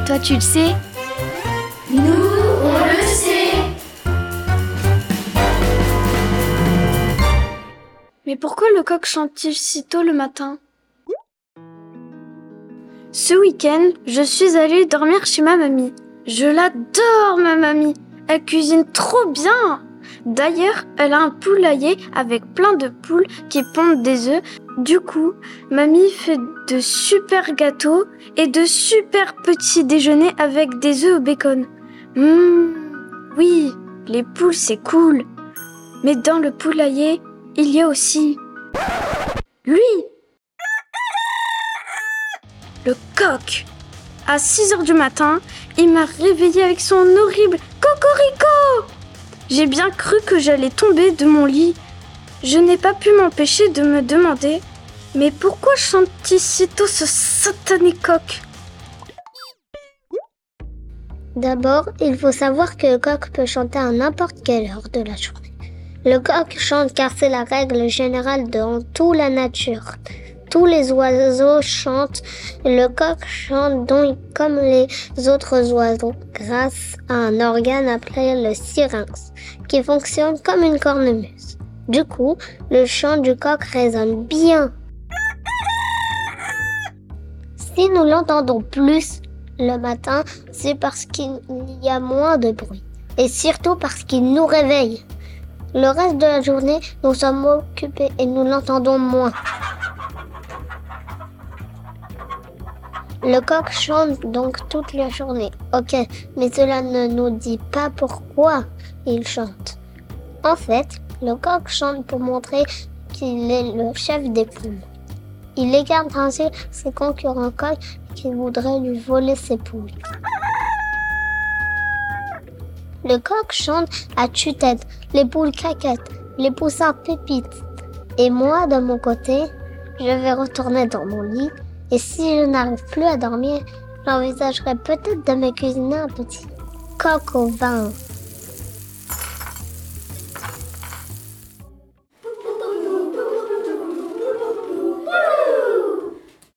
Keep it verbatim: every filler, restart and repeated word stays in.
Et toi, tu le sais ? Nous, on le sait. Mais pourquoi le coq chante-t-il si tôt le matin ? Ce week-end, je suis allée dormir chez ma mamie. Je l'adore, ma mamie. Elle cuisine trop bien. D'ailleurs, elle a un poulailler avec plein de poules qui pondent des œufs. Du coup, mamie fait de super gâteaux et de super petits déjeuners avec des œufs au bacon. Mmh, oui, les poules, c'est cool. Mais dans le poulailler, il y a aussi lui, le coq. À six heures du matin, il m'a réveillée avec son horrible cocorico. J'ai bien cru que j'allais tomber de mon lit. Je n'ai pas pu m'empêcher de me demander « Mais pourquoi chante-t-il si tôt ce satané coq ?» D'abord, il faut savoir que le coq peut chanter à n'importe quelle heure de la journée. Le coq chante car c'est la règle générale dans toute la nature. Tous les oiseaux chantent, le coq chante donc comme les autres oiseaux, grâce à un organe appelé le syrinx, qui fonctionne comme une cornemuse. Du coup, le chant du coq résonne bien. Si nous l'entendons plus le matin, c'est parce qu'il y a moins de bruit, et surtout parce qu'il nous réveille. Le reste de la journée, nous sommes occupés et nous l'entendons moins. Le coq chante donc toute la journée, ok, mais cela ne nous dit pas pourquoi il chante. En fait, le coq chante pour montrer qu'il est le chef des poules. Il écarte ainsi ses concurrents coqs qui voudraient lui voler ses poules. Le coq chante à tue-tête, les poules caquettent, les poussins pépitent. Et moi, de mon côté, je vais retourner dans mon lit. Et si je n'arrive plus à dormir, j'envisagerais peut-être de me cuisiner un petit coq au vin.